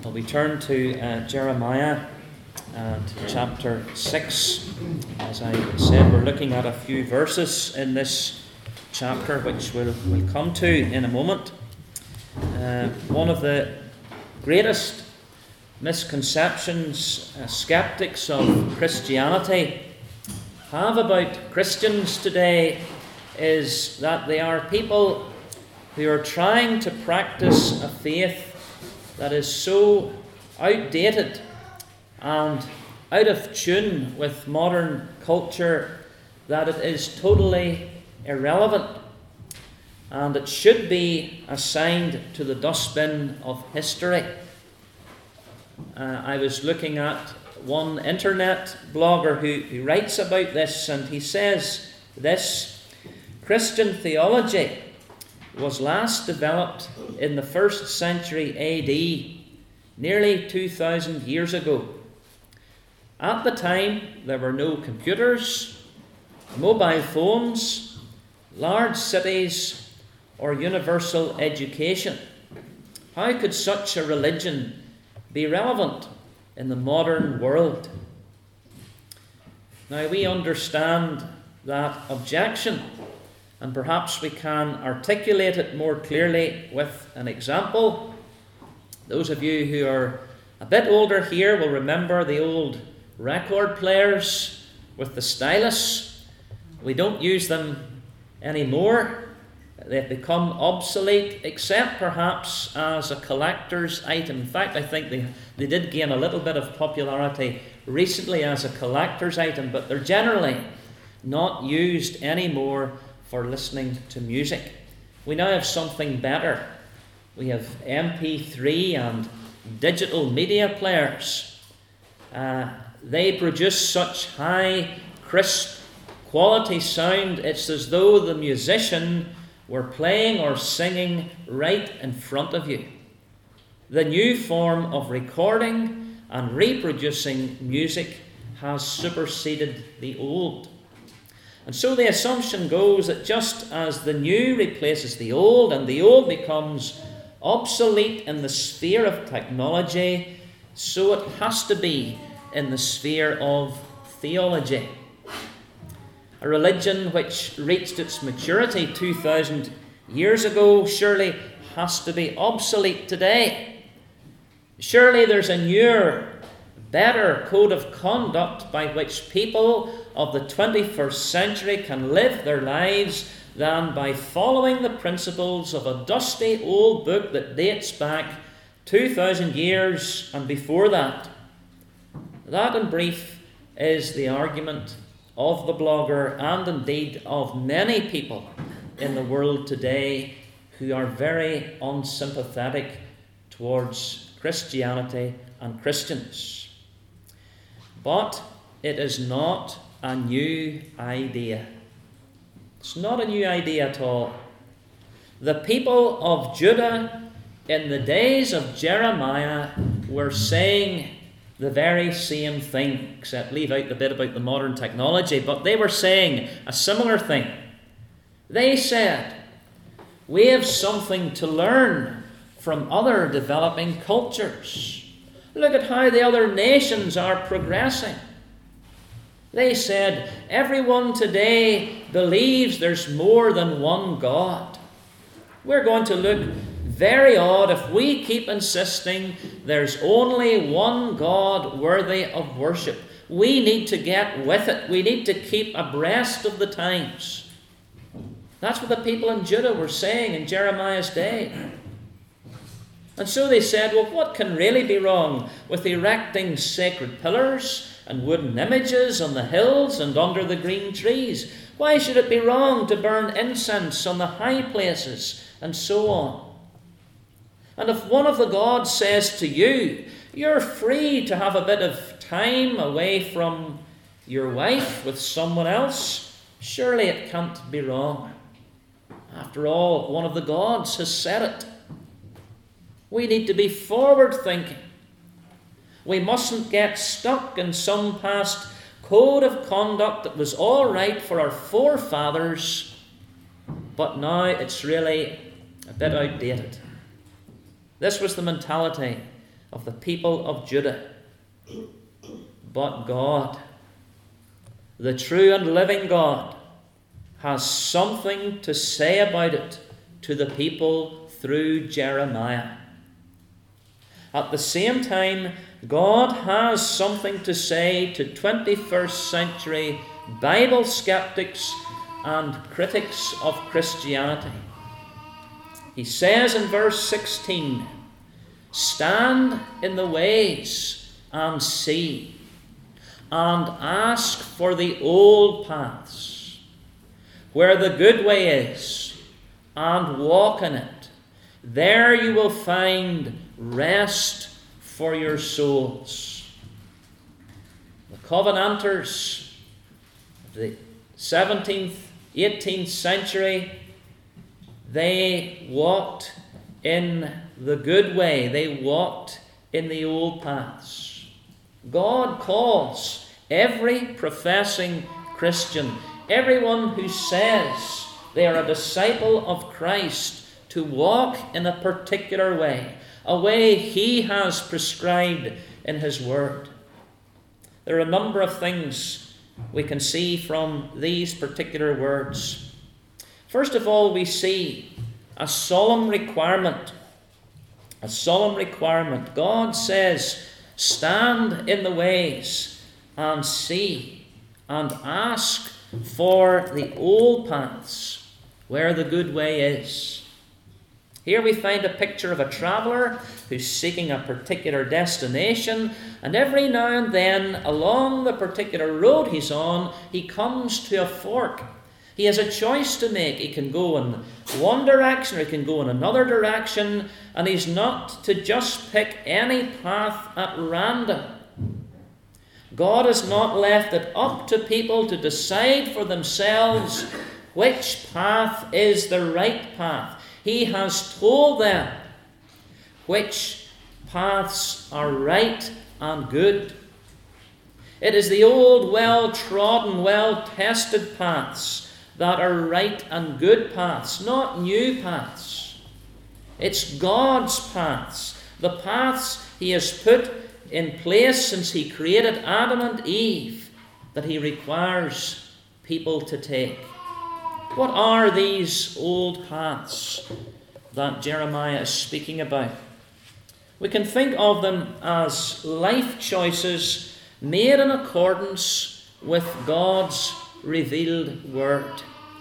Well, we turn to Jeremiah and chapter 6. As I said, we're looking at a few verses in this chapter, which we'll come to in a moment. One of the greatest misconceptions skeptics of Christianity have about Christians today is that they are people who are trying to practice a faith that is so outdated and out of tune with modern culture that it is totally irrelevant, and it should be assigned to the dustbin of history. I was looking at one internet blogger who writes about this, and he says this: Christian theology was last developed in the 1st century AD, nearly 2,000 years ago. At the time, there were no computers, mobile phones, large cities, or universal education. How could such a religion be relevant in the modern world? Now, we understand that objection, and perhaps we can articulate it more clearly with an example. Those of you who are a bit older here will remember the old record players with the stylus. We don't use them anymore. They've become obsolete, except perhaps as a collector's item. In fact, I think they did gain a little bit of popularity recently as a collector's item, but they're generally not used anymore for listening to music. We now have something better. We have MP3 and digital media players. They produce such high, crisp, quality sound, it's as though the musician were playing or singing right in front of you. The new form of recording and reproducing music has superseded the old. And so the assumption goes that just as the new replaces the old and the old becomes obsolete in the sphere of technology, so it has to be in the sphere of theology. A religion which reached its maturity 2,000 years ago surely has to be obsolete today. Surely there's a newer, better code of conduct by which people of the 21st century can live their lives than by following the principles of a dusty old book that dates back 2,000 years and before that. That, in brief, is the argument of the blogger and indeed of many people in the world today who are very unsympathetic towards Christianity and Christians. But it is not a new idea. It's not a new idea at all. The people of Judah in the days of Jeremiah were saying the very same thing, except leave out the bit about the modern technology, but they were saying a similar thing. They said, we have something to learn from other developing cultures. Look at how the other nations are progressing. They said, everyone today believes there's more than one God. We're going to look very odd if we keep insisting there's only one God worthy of worship. We need to get with it. We need to keep abreast of the times. That's what the people in Judah were saying in Jeremiah's day. And so they said, well, what can really be wrong with erecting sacred pillars and wooden images on the hills and under the green trees? Why should it be wrong to burn incense on the high places and so on? And if one of the gods says to you, you're free to have a bit of time away from your wife with someone else, surely it can't be wrong. After all, one of the gods has said it. We need to be forward-thinking. We mustn't get stuck in some past code of conduct that was all right for our forefathers, but now it's really a bit outdated. This was the mentality of the people of Judah. But God, the true and living God, has something to say about it to the people through Jeremiah. At the same time, God has something to say to 21st century Bible skeptics and critics of Christianity. He says in verse 16, "Stand in the ways and see, and ask for the old paths, where the good way is, and walk in it. There you will find rest for your souls." The Covenanters of the 17th, 18th century, they walked in the good way. They walked in the old paths. God calls every professing Christian, everyone who says they are a disciple of Christ, to walk in a particular way, a way He has prescribed in His Word. There are a number of things we can see from these particular words. First of all, we see a solemn requirement. A solemn requirement. God says, "Stand in the ways and see and ask for the old paths where the good way is." Here we find a picture of a traveller who's seeking a particular destination, and every now and then along the particular road he's on, he comes to a fork. He has a choice to make. He can go in one direction or he can go in another direction, and he's not to just pick any path at random. God has not left it up to people to decide for themselves which path is the right path. He has told them which paths are right and good. It is the old, well-trodden, well-tested paths that are right and good paths, not new paths. It's God's paths, the paths He has put in place since He created Adam and Eve, that He requires people to take. What are these old paths that Jeremiah is speaking about? We can think of them as life choices made in accordance with God's revealed Word.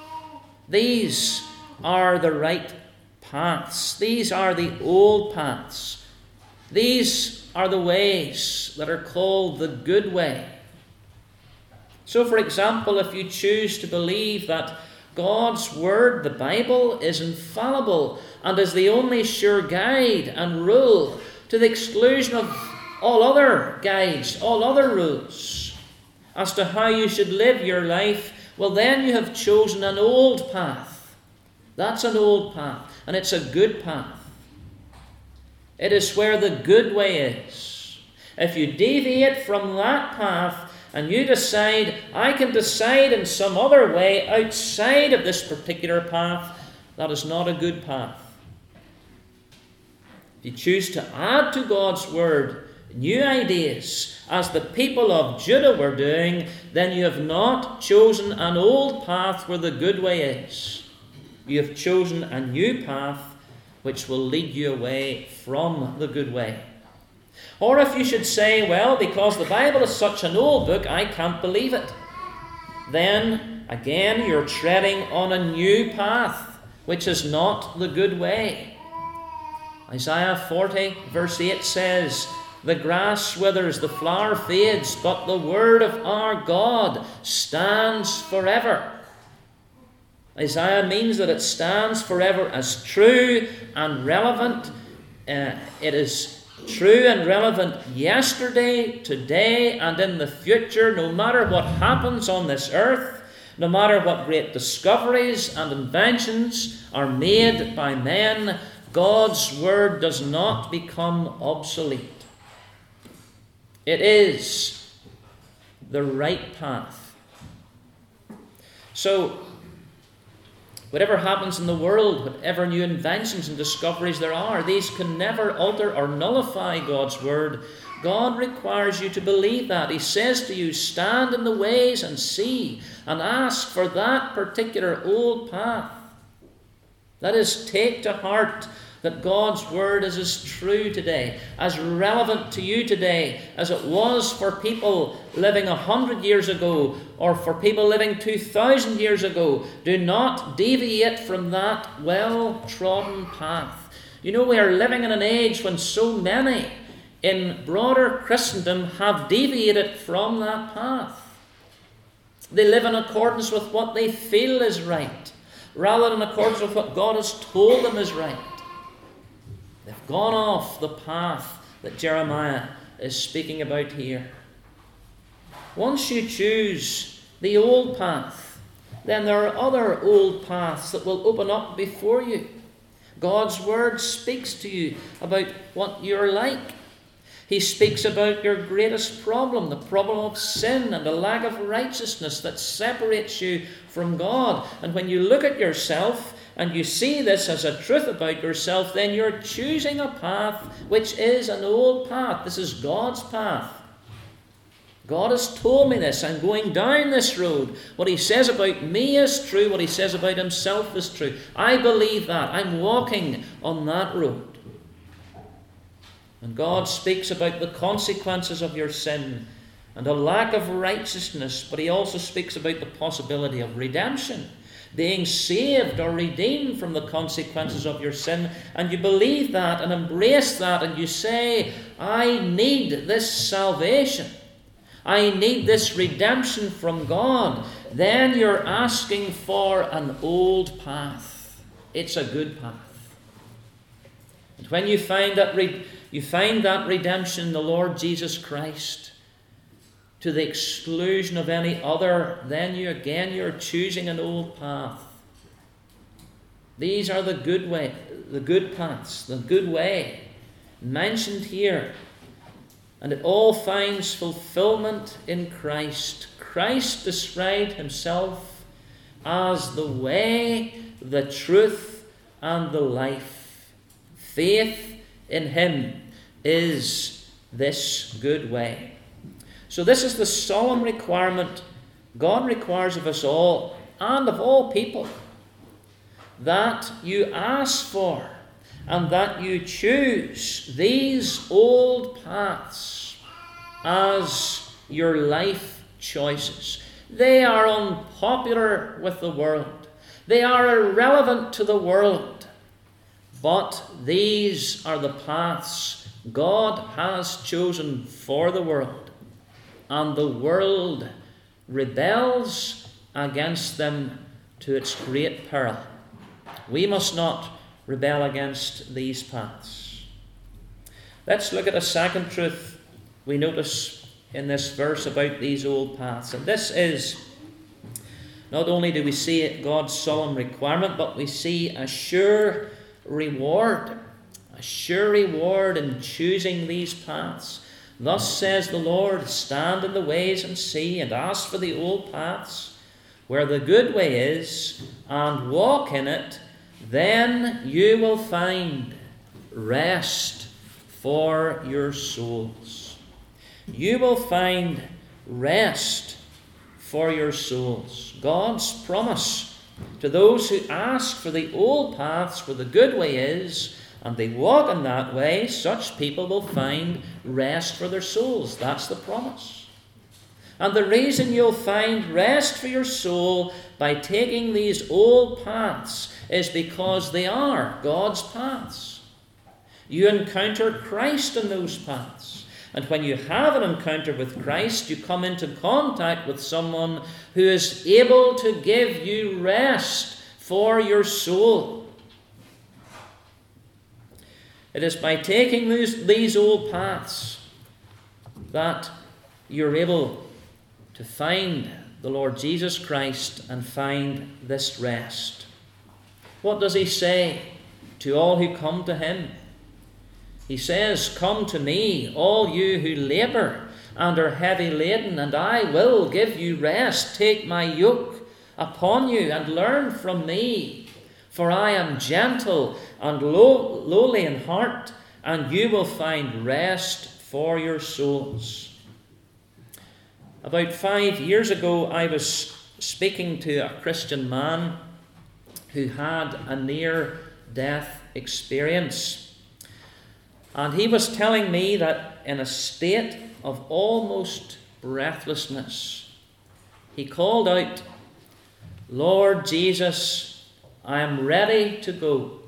These are the right paths. These are the old paths. These are the ways that are called the good way. So, for example, if you choose to believe that God's Word, the Bible, is infallible and is the only sure guide and rule, to the exclusion of all other guides, all other rules, as to how you should live your life, well, then you have chosen an old path. That's an old path, and it's a good path. It is where the good way is. If you deviate from that path, and you decide, I can decide in some other way outside of this particular path, that is not a good path. If you choose to add to God's Word new ideas, as the people of Judah were doing, then you have not chosen an old path where the good way is. You have chosen a new path which will lead you away from the good way. Or if you should say, well, because the Bible is such an old book, I can't believe it, then again you're treading on a new path, which is not the good way. Isaiah 40 verse 8 says, "The grass withers, the flower fades, but the word of our God stands forever." Isaiah means that it stands forever as true and relevant. It is true and relevant yesterday, today, and in the future, no matter what happens on this earth, no matter what great discoveries and inventions are made by men, God's Word does not become obsolete. It is the right path. So, Whatever happens in the world, whatever new inventions and discoveries there are, these can never alter or nullify God's word. God requires you to believe that. He says to you, stand in the ways and see, and ask for that particular old path. That is, take to heart that God's word is as true today, as relevant to you today as it was for people living 100 years ago or for people living 2,000 years ago. Do not deviate from that well-trodden path. You know, we are living in an age when so many in broader Christendom have deviated from that path. They live in accordance with what they feel is right, rather than in accordance with what God has told them is right. They've gone off the path that Jeremiah is speaking about here. Once you choose the old path, then there are other old paths that will open up before you. God's word speaks to you about what you're like. He speaks about your greatest problem, the problem of sin and the lack of righteousness that separates you from God. And when you look at yourself and you see this as a truth about yourself, then you're choosing a path which is an old path. This is God's path. God has told me this. I'm going down this road. What he says about me is true. What he says about himself is true. I believe that. I'm walking on that road. And God speaks about the consequences of your sin and a lack of righteousness, but he also speaks about the possibility of redemption, being saved or redeemed from the consequences of your sin. And you believe that and embrace that, and you say, I need this salvation. I need this redemption from God. Then you're asking for an old path. It's a good path. And when you find that redemption in the Lord Jesus Christ, to the exclusion of any other, then you're choosing an old path. These are the good way, the good paths, the good way mentioned here. And it all finds fulfillment in Christ. Christ described himself as the way, the truth, and the life. Faith in him is this good way. So this is the solemn requirement God requires of us all, and of all people, that you ask for and that you choose these old paths as your life choices. They are unpopular with the world. They are irrelevant to the world. But these are the paths God has chosen for the world. And the world rebels against them to its great peril. We must not rebel against these paths. Let's look at a second truth we notice in this verse about these old paths. And this is, not only do we see God's solemn requirement, but we see a sure reward. A sure reward in choosing these paths. Thus says the Lord, stand in the ways and see, and ask for the old paths, where the good way is, and walk in it. Then you will find rest for your souls. You will find rest for your souls. God's promise to those who ask for the old paths where the good way is, and they walk in that way, such people will find rest for their souls. That's the promise. And the reason you'll find rest for your soul by taking these old paths is because they are God's paths. You encounter Christ in those paths. And when you have an encounter with Christ, you come into contact with someone who is able to give you rest for your soul. It is by taking these old paths that you're able to find the Lord Jesus Christ and find this rest. What does he say to all who come to him? He says, come to me, all you who labour and are heavy laden, and I will give you rest. Take my yoke upon you and learn from me, for I am gentle and lowly in heart, and you will find rest for your souls. About 5 years ago, I was speaking to a Christian man who had a near-death experience. And he was telling me that in a state of almost breathlessness, he called out, "Lord Jesus, I am ready to go.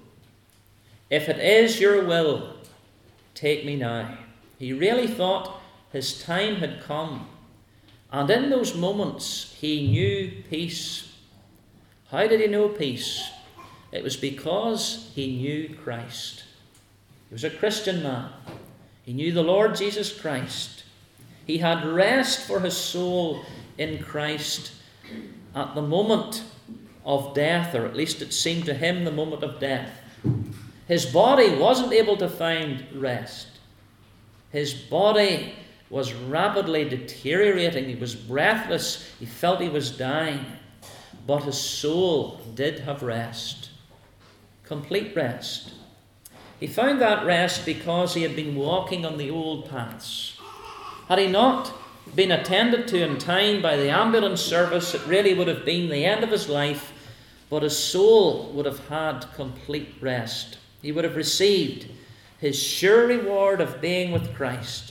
If it is your will, take me now." He really thought his time had come. And in those moments, he knew peace. How did he know peace? It was because he knew Christ. He was a Christian man. He knew the Lord Jesus Christ. He had rest for his soul in Christ at the moment of death, or at least it seemed to him the moment of death. His body wasn't able to find rest. His body was rapidly deteriorating. He was breathless. He felt he was dying. But his soul did have rest. Complete rest. He found that rest because he had been walking on the old paths. Had he not been attended to in time by the ambulance service, it really would have been the end of his life, but his soul would have had complete rest. He would have received his sure reward of being with Christ.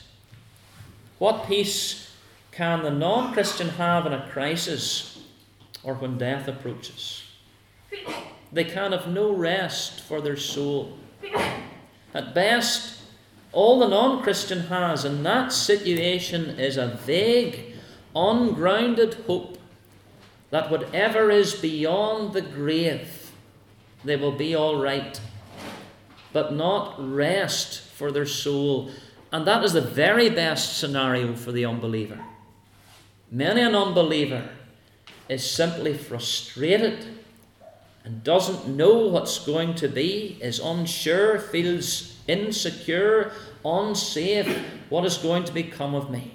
What peace can the non-Christian have in a crisis or when death approaches? They can have no rest for their soul. At best, all the non-Christian has in that situation is a vague, ungrounded hope that whatever is beyond the grave, they will be all right, but not rest for their soul. And that is the very best scenario for the unbeliever. Many an unbeliever is simply frustrated and doesn't know what's going to be, is unsure, feels insecure, unsafe. What is going to become of me?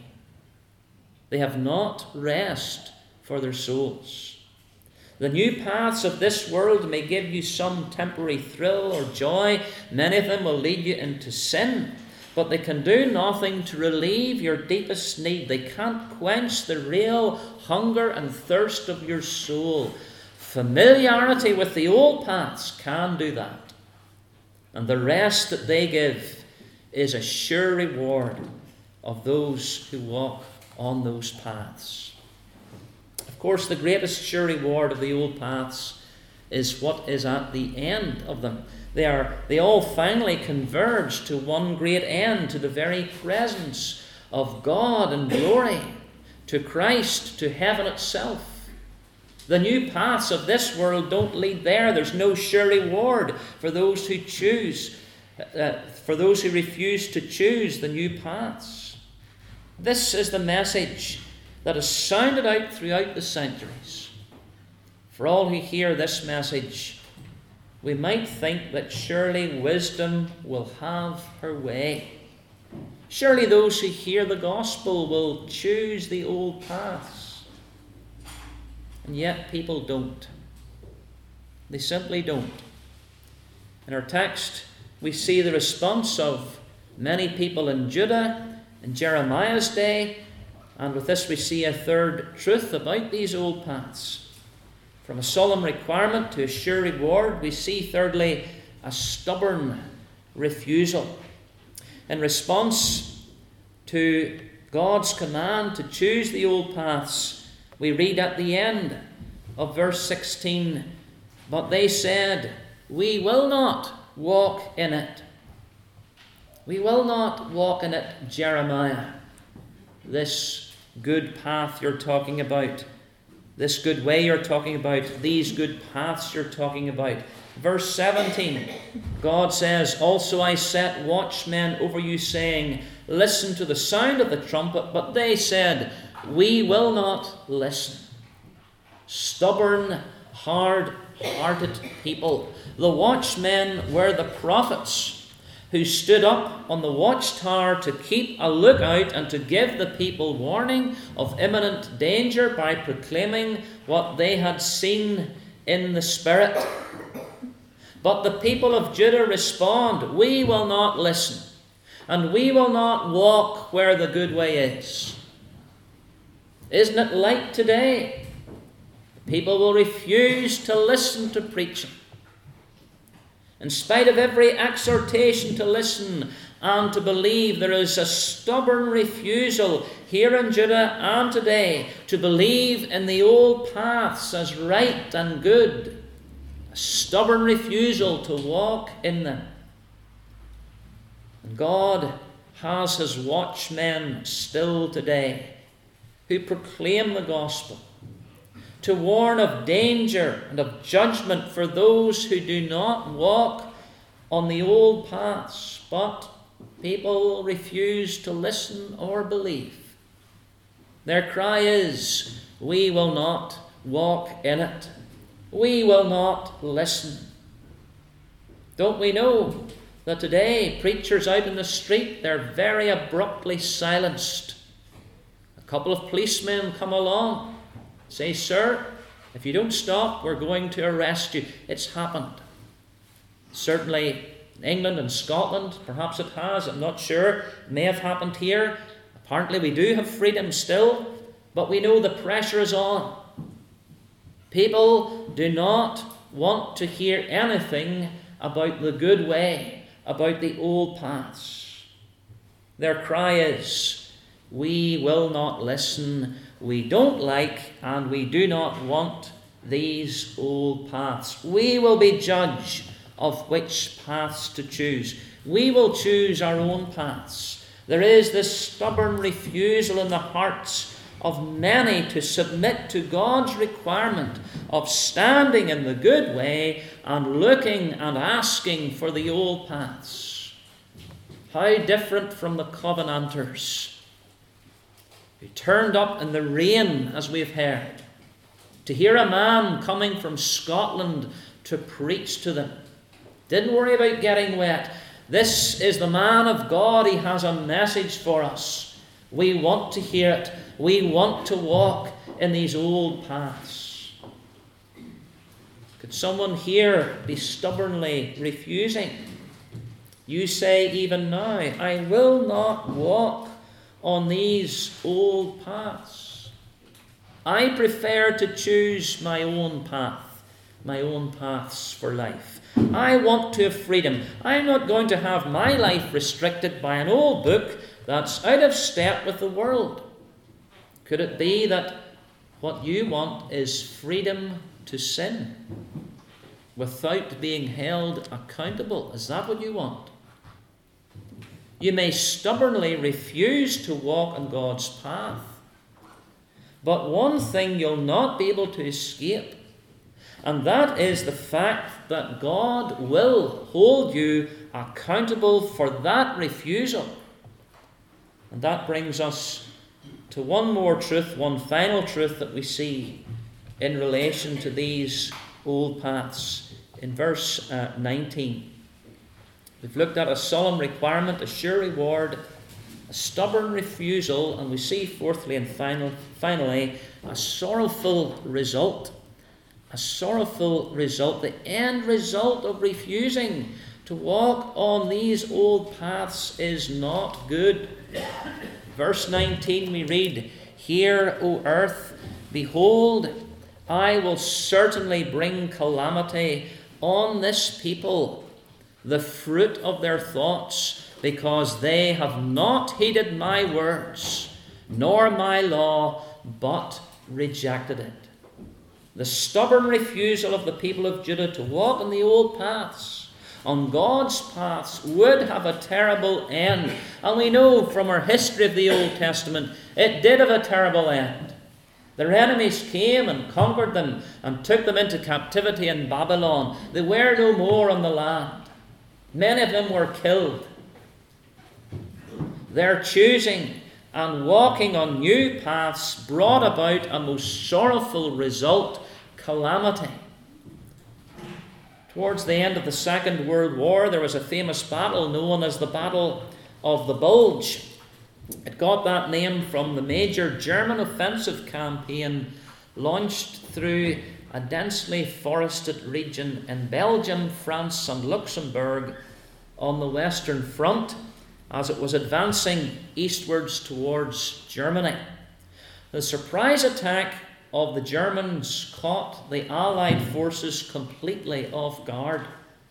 They have not rest for their souls. The new paths of this world may give you some temporary thrill or joy. Many of them will lead you into sin, but they can do nothing to relieve your deepest need. They can't quench the real hunger and thirst of your soul. Familiarity with the old paths can do that. And the rest that they give is a sure reward of those who walk on those paths. Of course, the greatest sure reward of the old paths is what is at the end of them. They all finally converge to one great end, to the very presence of God in glory, to Christ, to heaven itself. The new paths of this world don't lead there. There's no sure reward for those who choose, for those who refuse to choose the new paths. This is the message that is sounded out throughout the centuries. For all who hear this message, we might think that surely wisdom will have her way. Surely those who hear the gospel will choose the old paths. And yet people don't. They simply don't. In our text, we see the response of many people in Judah in Jeremiah's day, and with this we see a third truth about these old paths. From a solemn requirement to a sure reward, we see thirdly a stubborn refusal. In response to God's command to choose the old paths, we read at the end of verse 16, "But they said, we will not walk in it." We will not walk in it, Jeremiah. This good path you're talking about, this good way you're talking about, these good paths you're talking about. Verse 17, God says, "Also I set watchmen over you, saying, listen to the sound of the trumpet. But they said, we will not listen." Stubborn, hard-hearted people. The watchmen were the prophets who stood up on the watchtower to keep a lookout and to give the people warning of imminent danger by proclaiming what they had seen in the Spirit. But the people of Judah respond, "We will not listen, and we will not walk where the good way is." Isn't it like today? People will refuse to listen to preaching. In spite of every exhortation to listen and to believe, there is a stubborn refusal here in Judah and today to believe in the old paths as right and good. A stubborn refusal to walk in them. And God has his watchmen still today who proclaim the gospel, to warn of danger and of judgment for those who do not walk on the old paths, but people refuse to listen or believe. Their cry is, "We will not walk in it. We will not listen." Don't we know that today preachers out in the street, they're very abruptly silenced? A couple of policemen come along, say, "Sir, if you don't stop, we're going to arrest you." It's happened. Certainly in England and Scotland, perhaps it has, I'm not sure. It may have happened here. Apparently we do have freedom still, but we know the pressure is on. People do not want to hear anything about the good way, about the old paths. Their cry is, "We will not listen. We don't like and we do not want these old paths. We will be judge of which paths to choose. We will choose our own paths." There is this stubborn refusal in the hearts of many to submit to God's requirement of standing in the good way and looking and asking for the old paths. How different from the Covenanters, who turned up in the rain, as we've heard, to hear a man coming from Scotland to preach to them. Didn't worry about getting wet. This is the man of God. He has a message for us. We want to hear it. We want to walk in these old paths. Could someone here be stubbornly refusing? You say even now, "I will not walk on these old paths. I prefer to choose my own path, my own paths for life. I want to have freedom. I'm not going to have my life restricted by an old book that's out of step with the world." Could it be that what you want is freedom to sin without being held accountable? Is that what you want? You may stubbornly refuse to walk on God's path, but one thing you'll not be able to escape, and that is the fact that God will hold you accountable for that refusal. And that brings us to one more truth, one final truth that we see in relation to these old paths. In verse 19, we've looked at a solemn requirement, a sure reward, a stubborn refusal, and we see fourthly and finally a sorrowful result. A sorrowful result, the end result of refusing to walk on these old paths is not good. Verse 19 we read, "Hear, O earth, behold, I will certainly bring calamity on this people, the fruit of their thoughts, because they have not heeded my words, nor my law, but rejected it." The stubborn refusal of the people of Judah to walk on the old paths, on God's paths, would have a terrible end. And we know from our history of the Old Testament, it did have a terrible end. Their enemies came and conquered them and took them into captivity in Babylon. They were no more on the land. Many of them were killed. Their choosing and walking on new paths brought about a most sorrowful result, calamity. Towards the end of the Second World War, there was a famous battle known as the Battle of the Bulge. It got that name from the major German offensive campaign launched through a densely forested region in Belgium, France, and Luxembourg on the Western Front as it was advancing eastwards towards Germany. The surprise attack of the Germans caught the Allied forces completely off guard.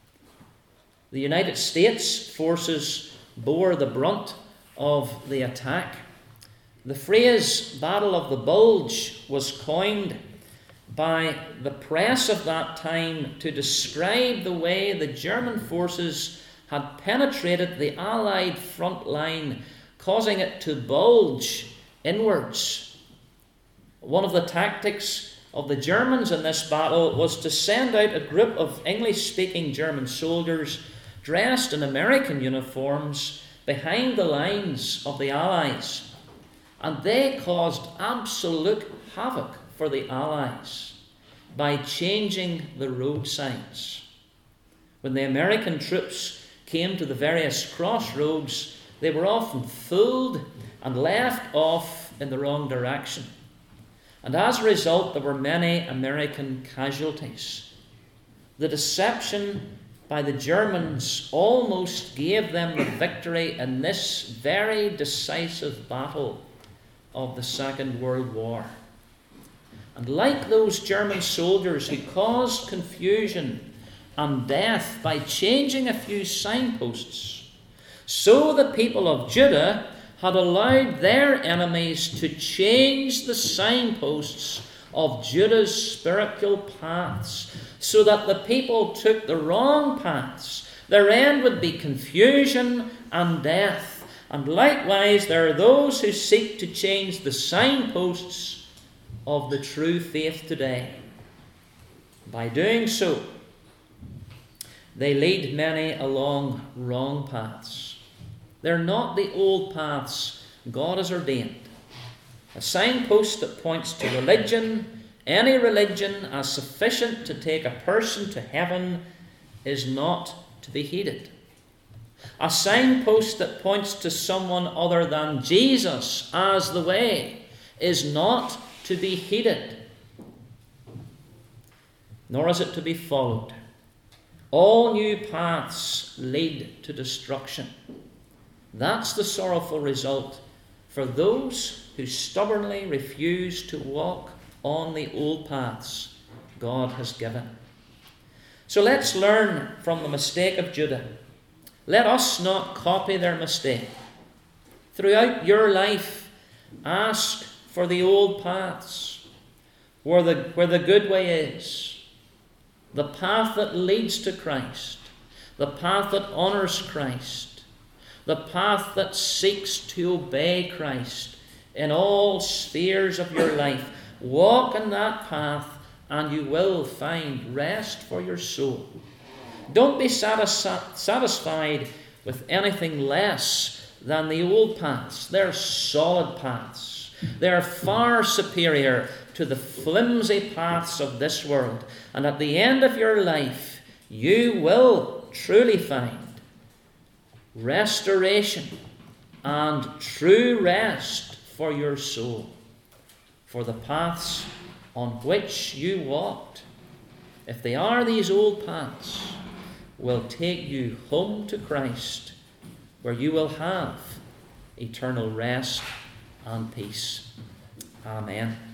The United States forces bore the brunt of the attack. The phrase Battle of the Bulge was coined by the press of that time to describe the way the German forces had penetrated the Allied front line, causing it to bulge inwards. One of the tactics of the Germans in this battle was to send out a group of English-speaking German soldiers dressed in American uniforms behind the lines of the Allies. And they caused absolute havoc for the Allies by changing the road signs. When the American troops came to the various crossroads, they were often fooled and left off in the wrong direction. And as a result, there were many American casualties. The deception by the Germans almost gave them the victory in this very decisive battle of the Second World War. And like those German soldiers who caused confusion and death by changing a few signposts, so the people of Judah had allowed their enemies to change the signposts of Judah's spiritual paths, so that the people took the wrong paths. Their end would be confusion and death. And likewise, there are those who seek to change the signposts of the true faith today. By doing so, they lead many along wrong paths. They're not the old paths God has ordained. A signpost that points to religion, any religion as sufficient to take a person to heaven, is not to be heeded. A signpost that points to someone other than Jesus as the way is not to be heeded, nor is it to be followed. All new paths lead to destruction. That's the sorrowful result for those who stubbornly refuse to walk on the old paths God has given. So let's learn from the mistake of Judah. Let us not copy their mistake. Throughout your life, ask for the old paths, where the good way is, the path that leads to Christ, the path that honours Christ, the path that seeks to obey Christ in all spheres of your life. Walk in that path and you will find rest for your soul. Don't be satisfied with anything less than the old paths. They're solid paths. They're far superior to the flimsy paths of this world. And at the end of your life, you will truly find restoration and true rest for your soul. For the paths on which you walked, if they are these old paths, will take you home to Christ, where you will have eternal rest and peace. Amen.